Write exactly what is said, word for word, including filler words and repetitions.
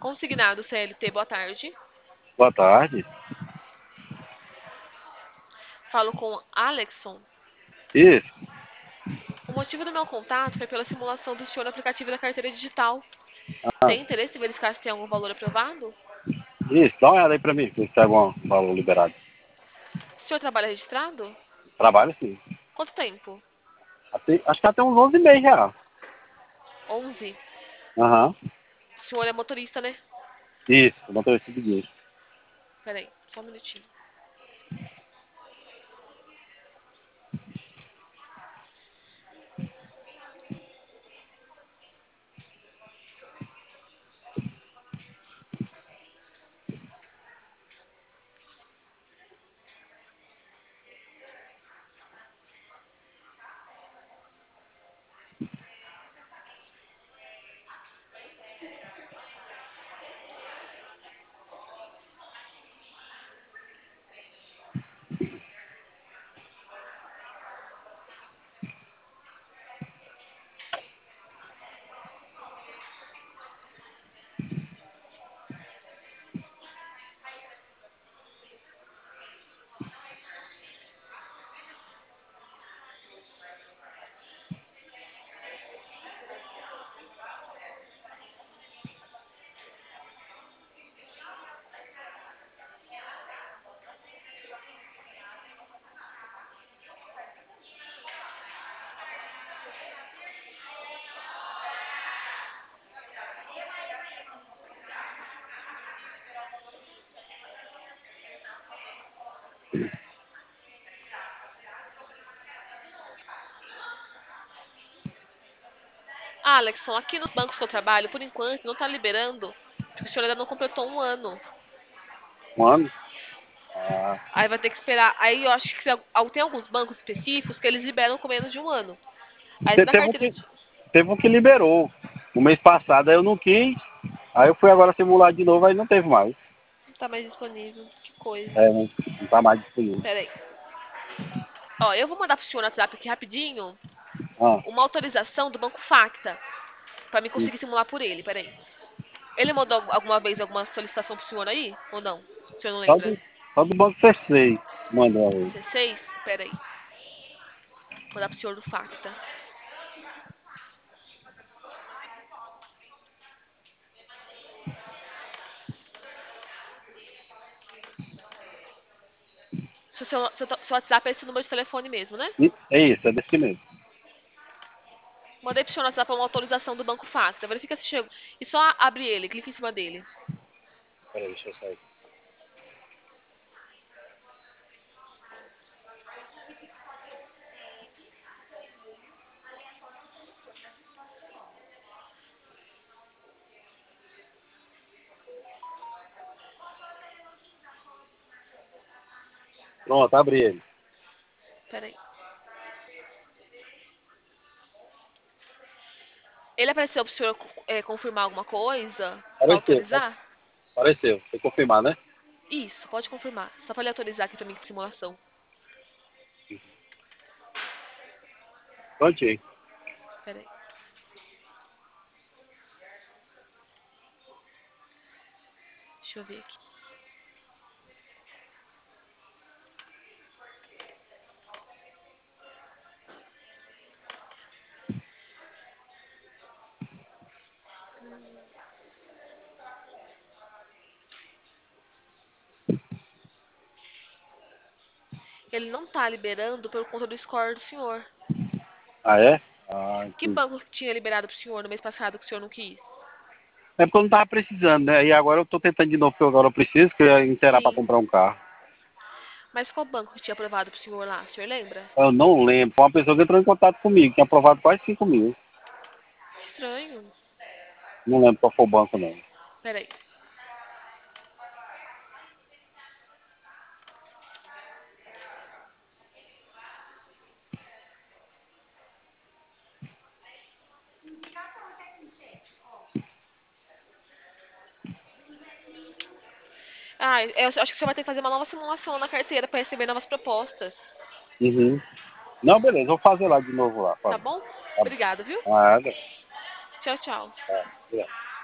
Consignado C L T, boa tarde. Boa tarde. Falo com Alexson. Isso. O motivo do meu contato foi pela simulação do senhor no aplicativo da carteira digital. Ah, Tem interesse em verificar se tem algum valor aprovado? isso, dá uma olhada aí pra mim, se tem algum valor liberado. O senhor trabalha registrado? Trabalho sim. Quanto tempo? Até- acho que até uns onze meses já. onze. Aham. O senhor é motorista, né? Isso, motorista de guia. Peraí, só um minutinho. Alexson, aqui nos bancos que eu trabalho, por enquanto, não está liberando, porque o senhor ainda não completou um ano. Um ano? Ah. Aí vai ter que esperar. Aí eu acho que se- tem alguns bancos específicos que eles liberam com menos de um ano. Aí Te- na Teve um, carteira que, de... teve um que liberou. No mês passado aí eu não quis. Aí eu fui agora simular de novo, aí não teve mais. Não tá mais disponível. Que coisa. É, não, não tá mais disponível. Peraí. Ó, eu vou mandar pro senhor no WhatsApp aqui rapidinho Ah, uma autorização do Banco Facta pra me isso. conseguir simular por ele. Peraí. Ele mandou alguma vez alguma solicitação pro senhor aí? Ou não? O senhor não Só lembra? do, só do banco C seis mandou aí. C seis? Peraí. Vou mandar pro senhor do Facta. Seu, seu, seu, seu WhatsApp é esse número de telefone mesmo, né? E- É isso, é desse mesmo. Mandei pro senhor no WhatsApp uma autorização do Banco Facta. Verifica se chegou. E só abre ele, clica em cima dele. Peraí, deixa eu sair. Pronto, abri ele. Peraí. Ele apareceu pro senhor é, confirmar alguma coisa? Pra Apareceu, autorizar? apareceu. Tem que confirmar, né? Isso, pode confirmar. Só pra ele autorizar aqui pra mim de simulação. Prontinho. Peraí. Deixa eu ver aqui. Ele não tá liberando por conta do score do senhor. Ah, é? Ah, Que entendi. banco que tinha liberado pro senhor no mês passado que o senhor não quis? É porque eu não tava precisando, né? E agora eu tô tentando de novo, porque agora eu preciso, que eu ia inteirar pra Sim. comprar um carro. Mas qual banco que tinha aprovado pro senhor lá? O senhor lembra? Eu não lembro. Foi uma pessoa que entrou em contato comigo, tinha aprovado quase cinco mil. Estranho. Não lembro qual foi o banco, não. Peraí. Ah, eu acho que você vai ter que fazer uma nova simulação na carteira para receber novas propostas. Uhum. Não, beleza, vou fazer lá de novo lá, por Tá favor. bom? Tá bom. Obrigada, viu? Nada. Tchau, tchau. Tá, obrigado.